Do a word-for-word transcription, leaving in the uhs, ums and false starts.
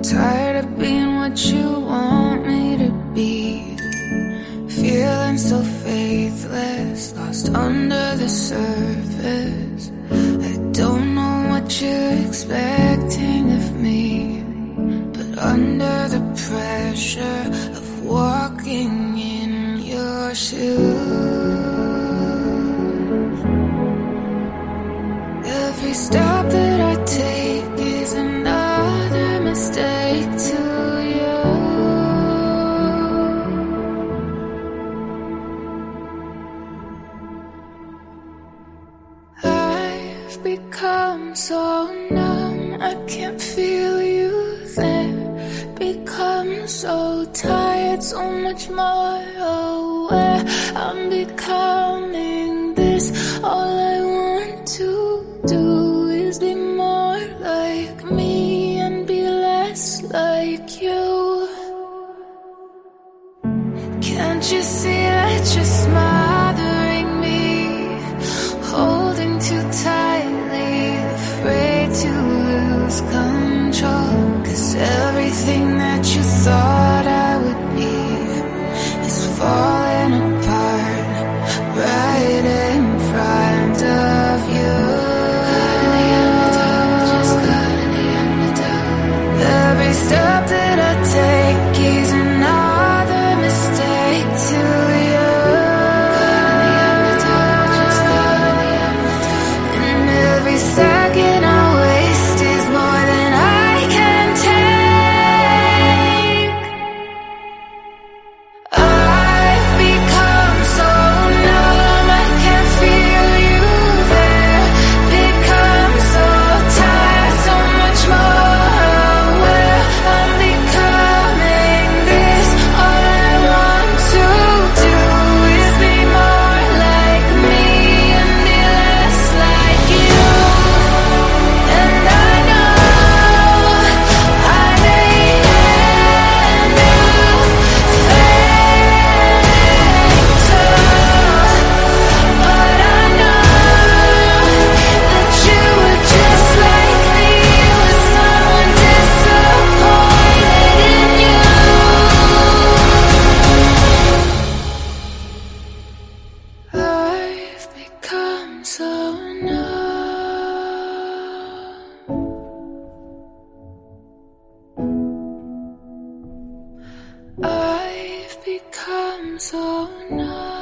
Tired of being what you want me to be, feeling so faithless, lost under the surface. I don't know what you're expecting of me, but under the pressure of walking in your shoes, every step that I take is another mistake to you. I've become so numb, I can't feel you there. Become so tired, so much more aware. I'm becoming this. All I want to do is be more like me and be less like you. Can't you see that you're smothering me, holding too tightly, afraid to lose control? 'Cause everything that you thought I would be is falling apart right in front of you. Every step that I take is another mistake to you. And every second I waste is more than I can take. I've become so numb, I can't feel you there. Become so tired, so much more aware. I'm becoming this. All I want to do is be more like me and be less like you. And I know I may end up failing too, but I know that you were just like me, with someone disappointed in you. I've become so numb. I've become so numb.